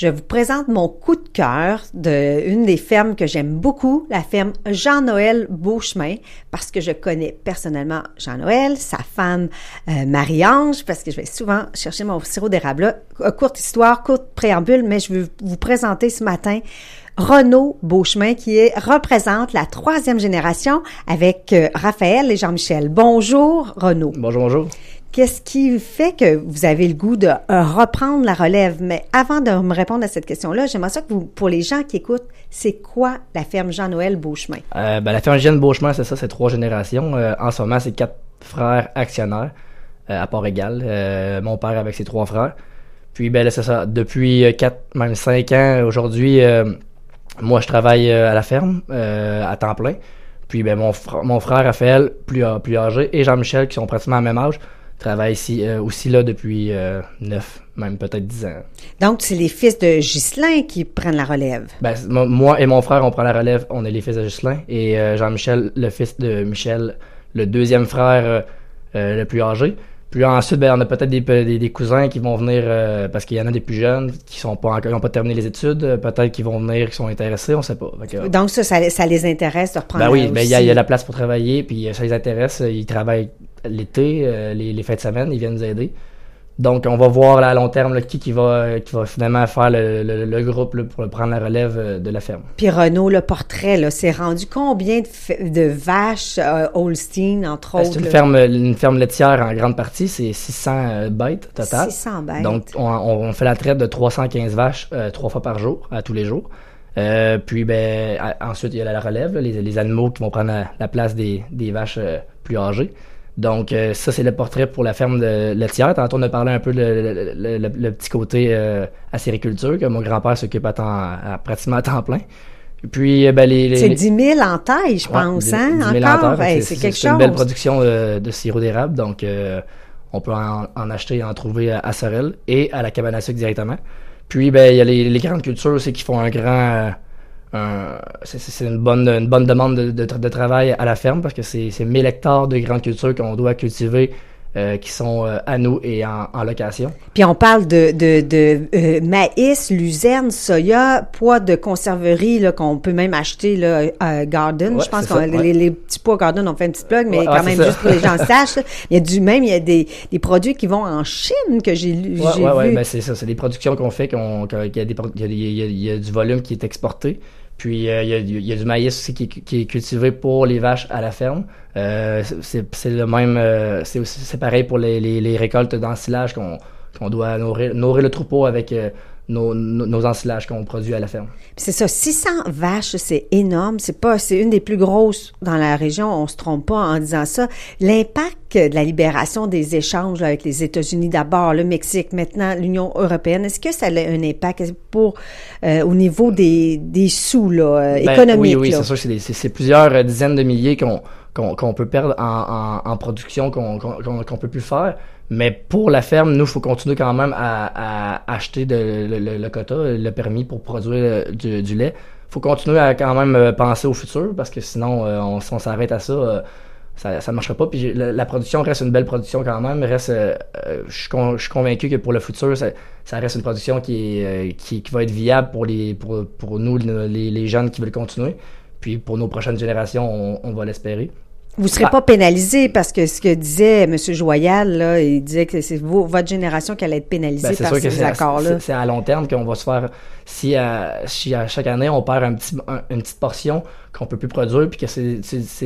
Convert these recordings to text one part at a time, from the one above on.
je vous présente mon coup de cœur d'une des fermes que j'aime beaucoup, la ferme Jean-Noël Beauchemin, parce que je connais personnellement Jean-Noël, sa femme Marie-Ange, parce que je vais souvent chercher mon sirop d'érable là. Courte histoire, courte préambule, mais je veux vous présenter ce matin Renaud Beauchemin, qui représente la 3e génération avec Raphaël et Jean-Michel. Bonjour, Renaud. Bonjour, bonjour. Qu'est-ce qui fait que vous avez le goût de reprendre la relève? Mais avant de me répondre à cette question-là, j'aimerais ça que vous, pour les gens qui écoutent, c'est quoi la ferme Jean-Noël Beauchemin? La ferme Jean Beauchemin, c'est ça, c'est 3 générations. En ce moment, c'est 4 frères actionnaires, à part égale. Mon père avec ses 3 frères. Puis, là, c'est ça. Depuis 4, même 5 ans, aujourd'hui, moi, je travaille à la ferme, à temps plein. Puis, mon frère Raphaël, plus âgé, et Jean-Michel, qui sont pratiquement à même âge, travaillent ici, aussi là depuis 9, même peut-être 10 ans. Donc, c'est les fils de Ghislain qui prennent la relève. Moi et mon frère, on prend la relève. On est les fils de Ghislain. Et Jean-Michel, le fils de Michel, le 2e frère le plus âgé. Puis ensuite, on a peut-être des cousins qui vont venir, parce qu'il y en a des plus jeunes qui n'ont pas terminé les études, peut-être qu'ils vont venir, qui sont intéressés, on sait pas. Donc ça les intéresse de reprendre il y a la place pour travailler, puis ça les intéresse, ils travaillent l'été, les fins de semaine, ils viennent nous aider. Donc, on va voir là, à long terme là, qui va finalement faire le groupe là, pour prendre la relève de la ferme. Puis Renaud, le portrait, là, c'est rendu combien de vaches Holstein, entre autres? C'est une ferme laitière en grande partie, c'est 600 bêtes total. 600 bêtes. Donc, on fait la traite de 315 vaches 3 fois par jour, à tous les jours. Puis, ensuite, il y a la relève, là, les animaux qui vont prendre la place des vaches plus âgées. Donc, ça, c'est le portrait pour la ferme de laitière. Tantôt, on a parlé un peu le petit côté acériculture, que mon grand-père s'occupe pratiquement à temps plein. Et puis, c'est 10 000 en taille, je pense, 10 000 encore? En taille, c'est quelque chose. C'est une belle production de sirop d'érable. Donc, on peut en acheter et en trouver à Sorel et à la cabane à sucre directement. Puis, il y a les grandes cultures aussi qui font un grand... c'est une bonne demande de travail à la ferme parce que c'est 1000 hectares de grandes cultures qu'on doit cultiver qui sont à nous et en location. Puis on parle de maïs, luzerne, soya, pois de conserverie là, qu'on peut même acheter là, à Garden. Ouais, je pense que les petits pois Garden, on fait une petite plug, mais quand même juste pour les gens sachent. Là, il y a des produits qui vont en Chine que j'ai vu. C'est ça, c'est des productions qu'on fait, il y a du volume qui est exporté. Puis il y a du maïs aussi qui est cultivé pour les vaches à la ferme. C'est le même, c'est pareil pour les récoltes d'ensilage qu'on doit nourrir le troupeau avec nos ensilages qu'on produit à la ferme. Puis c'est ça, 600 vaches, c'est énorme. C'est une des plus grosses dans la région. On se trompe pas en disant ça. L'impact de la libération des échanges là, avec les États-Unis d'abord, le Mexique, maintenant l'Union européenne, est-ce que ça a un impact pour au niveau des sous là, économiques? Oui, là? c'est sûr. C'est plusieurs dizaines de milliers qu'on peut perdre en production qu'on peut plus faire. Mais pour la ferme, nous, il faut continuer quand même à acheter le quota, le permis pour produire du lait. Il faut continuer à quand même penser au futur parce que sinon, si on s'arrête à ça, ça marchera pas. Puis la production reste une belle production quand même. Je suis convaincu que pour le futur, ça reste une production qui va être viable pour nous, les jeunes qui veulent continuer. Puis pour nos prochaines générations, on va l'espérer. Vous ne serez pas pénalisé parce que ce que disait M. Joyal, là, il disait que c'est votre génération qui allait être pénalisée par ces accords-là. C'est à long terme qu'on va se faire... Si à chaque année, on perd une petite portion qu'on peut plus produire, puis que c'est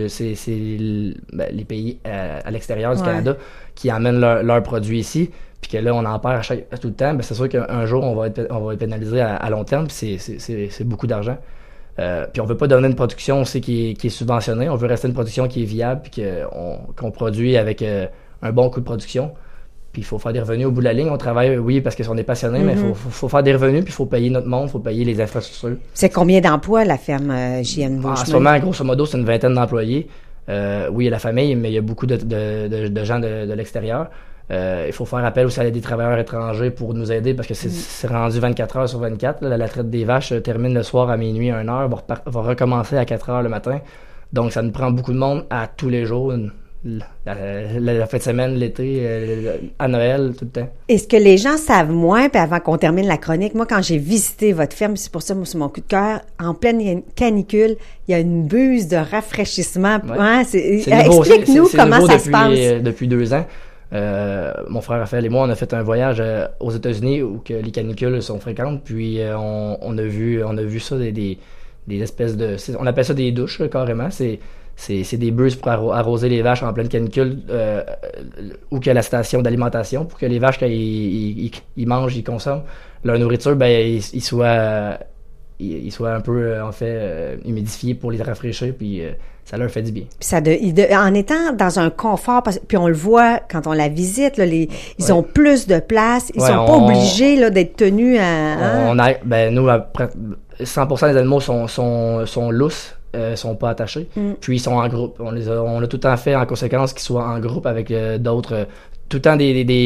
les pays à l'extérieur du Canada qui amènent leurs produits ici, puis que là, on en perd tout le temps, c'est sûr qu'un jour, on va être pénalisé à long terme, puis c'est beaucoup d'argent. Puis on veut pas devenir une production aussi qui est subventionnée. On veut rester une production qui est viable puis qu'on produit avec un bon coût de production. Puis il faut faire des revenus au bout de la ligne. On travaille, oui, parce qu'on est passionné, mais il faut faire des revenus, puis il faut payer notre monde, il faut payer les infrastructures. C'est combien d'emplois, la ferme J.N. Beauchemin? En ce moment, grosso modo, c'est une 20aine d'employés. Oui, il y a la famille, mais il y a beaucoup de gens de l'extérieur. Il faut faire appel aussi à des travailleurs étrangers pour nous aider parce que c'est rendu 24 heures sur 24. Là, la traite des vaches termine le soir à minuit, 1 heure, va recommencer à 4 heures le matin. Donc, ça nous prend beaucoup de monde à tous les jours. la fin de semaine, l'été, à Noël, tout le temps. Et ce que les gens savent moins, puis avant qu'on termine la chronique, moi, quand j'ai visité votre ferme, c'est pour ça, moi, c'est mon coup de cœur, en pleine canicule, il y a une buse de rafraîchissement. Ouais. Hein, Explique-nous comment ça se passe. Depuis 2 ans. Mon frère Raphaël et moi, on a fait un voyage aux États-Unis où que les canicules sont fréquentes, puis on a vu ça des espèces de... On appelle ça des douches, là, carrément. C'est des buses pour arroser les vaches en pleine canicule où qu'il y a la station d'alimentation pour que les vaches, quand ils mangent, ils consomment leur nourriture, ben ils soient un peu en fait humidifiés pour les rafraîchir, puis ça leur fait du bien. Puis en étant dans un confort, puis on le voit quand on la visite, là, ils ont plus de place, ils sont pas obligés là, d'être tenus à... Nous, après, 100% des animaux sont lousses. Sont pas attachés, puis ils sont en groupe. On a tout le temps fait en conséquence qu'ils soient en groupe avec d'autres, tout le temps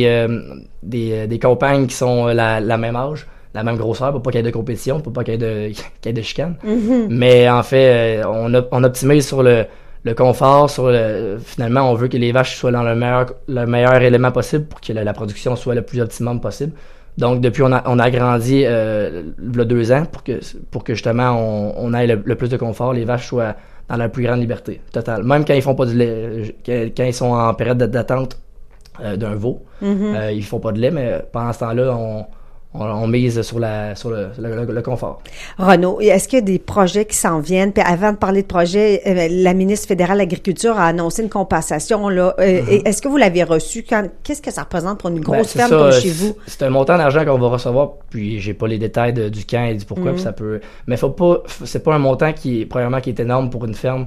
des compagnes qui sont la même âge, la même grosseur, pour pas qu'il y ait de compétition, pour pas qu'il y ait de chicane. Mm-hmm. Mais en fait, on optimise sur le confort, finalement, on veut que les vaches soient dans le meilleur élément possible pour que la production soit le plus optimum possible. Donc, depuis, on a agrandi il y a 2 ans pour que justement, on ait le plus de confort, les vaches soient dans la plus grande liberté totale. Même quand ils font pas de lait, quand ils sont en période d'attente d'un veau, ils font pas de lait, mais pendant ce temps-là, on mise sur le confort. Renaud, est-ce qu'il y a des projets qui s'en viennent? Puis avant de parler de projets, la ministre fédérale de l'Agriculture a annoncé une compensation. Là. Est-ce que vous l'avez reçu? Qu'est-ce que ça représente pour une grosse ferme comme chez vous? C'est un montant d'argent qu'on va recevoir, puis j'ai pas les détails du quand et du pourquoi, puis ça peut... Mais c'est pas un montant premièrement, qui est énorme pour une ferme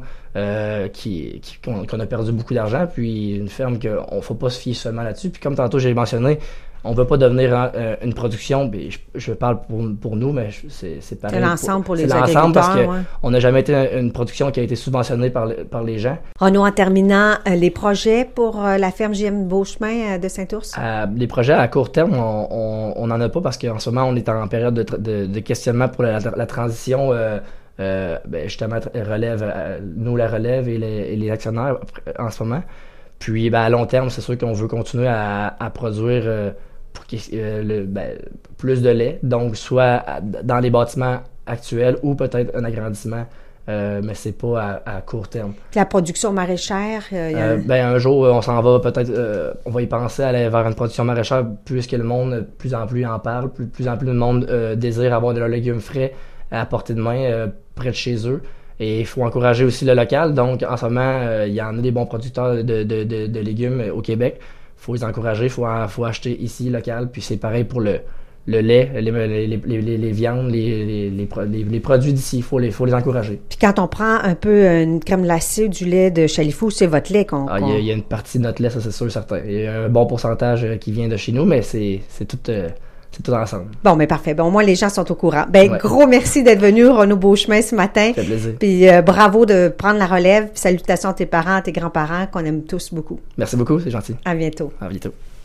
qu'on a perdu beaucoup d'argent, puis une ferme qu'on faut pas se fier seulement là-dessus. Puis comme tantôt j'ai mentionné, on veut pas devenir une production, je parle pour nous, mais c'est pareil. C'est l'ensemble pour les agriculteurs. C'est l'ensemble parce qu'on n'a jamais été une production qui a été subventionnée par les gens. Renaud, en terminant, les projets pour la ferme JM Beauchemin de Saint-Ours? Les projets à court terme, on n'en a pas parce qu'en ce moment, on est en période de questionnement pour la transition justement nous la relève et les actionnaires en ce moment. Puis à long terme, c'est sûr qu'on veut continuer à produire pour plus de lait, donc soit dans les bâtiments actuels ou peut-être un agrandissement, mais c'est pas à court terme. La production maraîchère? Un jour, on s'en va peut-être, on va y penser à aller vers une production maraîchère puisque le monde, de plus en plus en parle, plus en plus de monde désire avoir de leurs légumes frais à portée de main, près de chez eux. Et il faut encourager aussi le local. Donc, en ce moment, il y en a des bons producteurs de légumes au Québec. Il faut les encourager, il faut acheter ici local. Puis c'est pareil pour le lait, les viandes, les produits d'ici. Il faut les encourager. Puis quand on prend un peu une crème glacée, du lait de Chalifou, c'est votre lait qu'on... Il y a une partie de notre lait, ça c'est sûr, certain. Il y a un bon pourcentage qui vient de chez nous, mais c'est tout... C'est tout ensemble. Bon, mais parfait. Bon, au moins, les gens sont au courant. Gros merci d'être venu, Renaud Beauchemin, ce matin. Ça fait plaisir. Puis bravo de prendre la relève. Puis salutations à tes parents, à tes grands-parents, qu'on aime tous beaucoup. Merci beaucoup, c'est gentil. À bientôt. À bientôt.